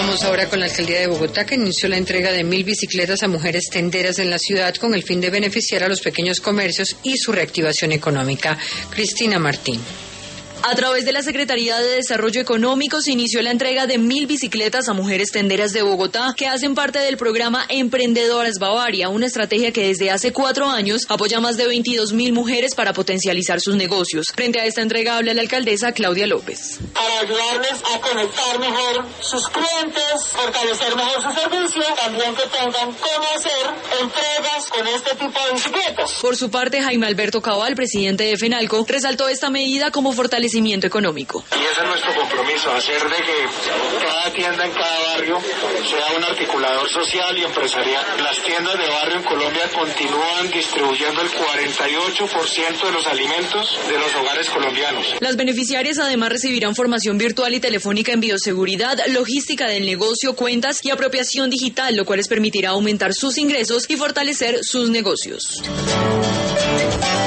Vamos ahora con la alcaldía de Bogotá, que inició la entrega de 1.000 bicicletas a mujeres tenderas en la ciudad con el fin de beneficiar a los pequeños comercios y su reactivación económica. Cristina Martín. A través de la Secretaría de Desarrollo Económico se inició la entrega de 1.000 bicicletas a mujeres tenderas de Bogotá que hacen parte del programa Emprendedoras Bavaria, una estrategia que desde hace 4 años apoya a más de 22.000 mujeres para potencializar sus negocios. Frente a esta entrega habla la alcaldesa Claudia López. Para ayudarles a conectar mejor sus clientes, fortalecer mejor su servicio, también que tengan cómo hacer entregas con este tipo de bicicletas. Por su parte, Jaime Alberto Cabal, presidente de FENALCO, resaltó esta medida como fortalecimiento económico. Y ese es nuestro compromiso, hacer de que cada tienda en cada barrio sea un articulador social y empresarial. Las tiendas de barrio en Colombia continúan distribuyendo el 48% de los alimentos de los hogares colombianos. Las beneficiarias además recibirán formación virtual y telefónica en bioseguridad, logística del negocio, cuentas y apropiación digital, lo cual les permitirá aumentar sus ingresos y fortalecer sus negocios.